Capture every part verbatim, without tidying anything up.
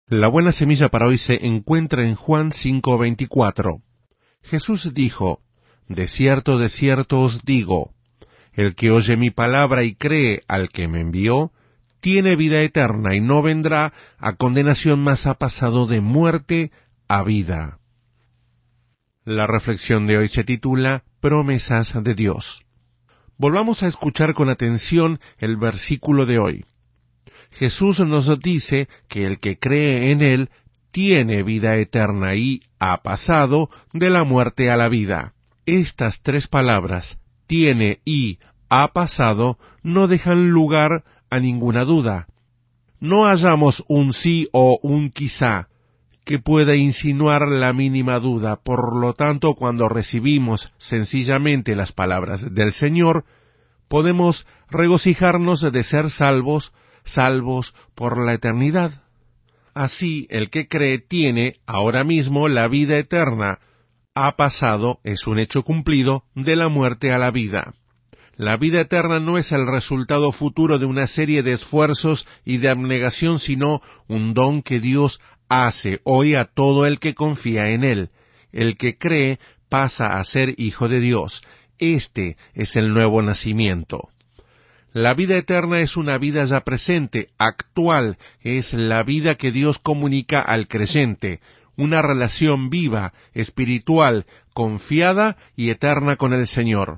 La buena semilla para hoy se encuentra en Juan cinco veinticuatro. Jesús dijo, «De cierto, de cierto os digo, el que oye mi palabra y cree al que me envió, tiene vida eterna y no vendrá a condenación, mas ha pasado de muerte a vida». La reflexión de hoy se titula Promesas de Dios. Volvamos a escuchar con atención el versículo de hoy. Jesús nos dice que el que cree en Él tiene vida eterna y ha pasado de la muerte a la vida. Estas tres palabras, tiene y ha pasado, no dejan lugar a ninguna duda. No hallamos un sí o un quizá que pueda insinuar la mínima duda. Por lo tanto, cuando recibimos sencillamente las palabras del Señor, podemos regocijarnos de ser salvos, salvos por la eternidad. Así, el que cree tiene ahora mismo la vida eterna. Ha pasado, es un hecho cumplido, de la muerte a la vida. La vida eterna no es el resultado futuro de una serie de esfuerzos y de abnegación, sino un don que Dios hace hoy a todo el que confía en Él. El que cree pasa a ser hijo de Dios. Este es el nuevo nacimiento. La vida eterna es una vida ya presente, actual, es la vida que Dios comunica al creyente, una relación viva, espiritual, confiada y eterna con el Señor.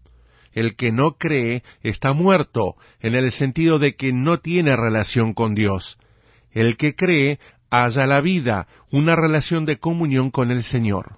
El que no cree está muerto, en el sentido de que no tiene relación con Dios. El que cree halla la vida, una relación de comunión con el Señor.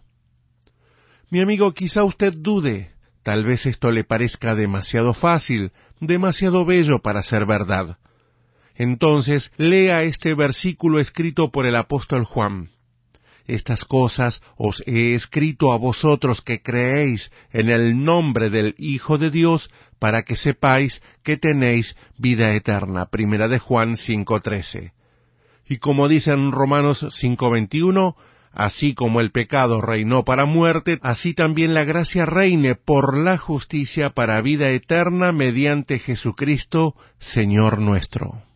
Mi amigo, quizá usted dude. Tal vez esto le parezca demasiado fácil, demasiado bello para ser verdad. Entonces, lea este versículo escrito por el apóstol Juan. Estas cosas os he escrito a vosotros que creéis en el nombre del Hijo de Dios, para que sepáis que tenéis vida eterna. Primera de Juan cinco trece. Y como dice en Romanos cinco veintiuno, así como el pecado reinó para muerte, así también la gracia reine por la justicia para vida eterna mediante Jesucristo, Señor nuestro.